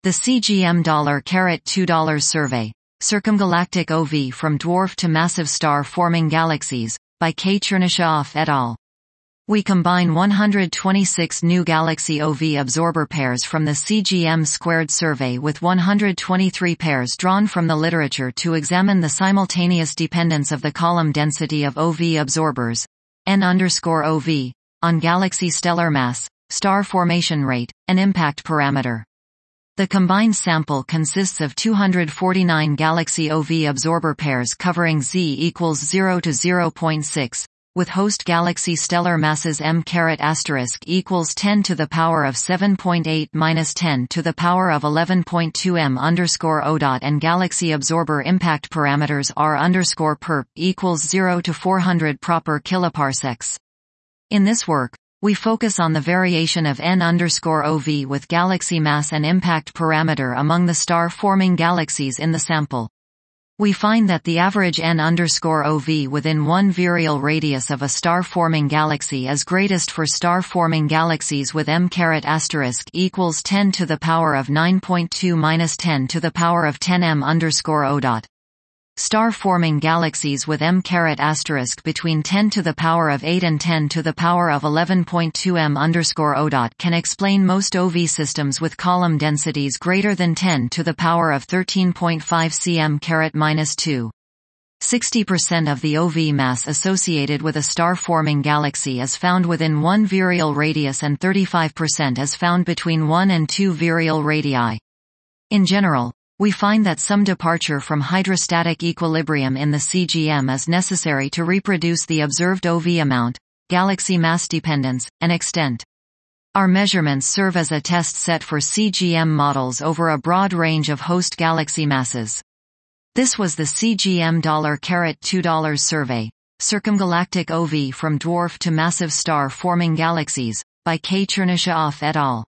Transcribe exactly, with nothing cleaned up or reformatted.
The C G M two survey, Circumgalactic O V from Dwarf to Massive Star-Forming Galaxies, by K. Chernyshov et al. We combine one hundred twenty-six new galaxy O V absorber pairs from the C G M squared survey with one hundred twenty-three pairs drawn from the literature to examine the simultaneous dependence of the column density of O V absorbers, N underscore O V, on galaxy stellar mass, star formation rate, and impact parameter. The combined sample consists of two hundred forty-nine galaxy O V absorber pairs covering Z equals zero to zero point six, with host galaxy stellar masses M caret asterisk equals ten to the power of seven point eight minus ten to the power of eleven point two M underscore O dot and galaxy absorber impact parameters R underscore perp equals zero to four hundred proper kiloparsecs. In this work, we focus on the variation of N underscore O V with galaxy mass and impact parameter among the star-forming galaxies in the sample. We find that the average N underscore O V within one virial radius of a star-forming galaxy is greatest for star-forming galaxies with M caret asterisk equals ten to the power of nine point two minus ten to the power of ten M underscore O dot. Star-forming galaxies with M caret asterisk between ten to the power of eight and ten to the power of eleven point two M underscore O dot can explain most O V systems with column densities greater than ten to the power of thirteen point five cm caret minus two. sixty percent of the O V mass associated with a star-forming galaxy is found within one virial radius and thirty-five percent is found between one and two virial radii. In general, we find that some departure from hydrostatic equilibrium in the C G M is necessary to reproduce the observed O V amount, galaxy mass dependence, and extent. Our measurements serve as a test set for C G M models over a broad range of host galaxy masses. This was the C G M two survey, Circumgalactic O V from Dwarf to Massive Star-Forming Galaxies, by K. Chernyshov et al.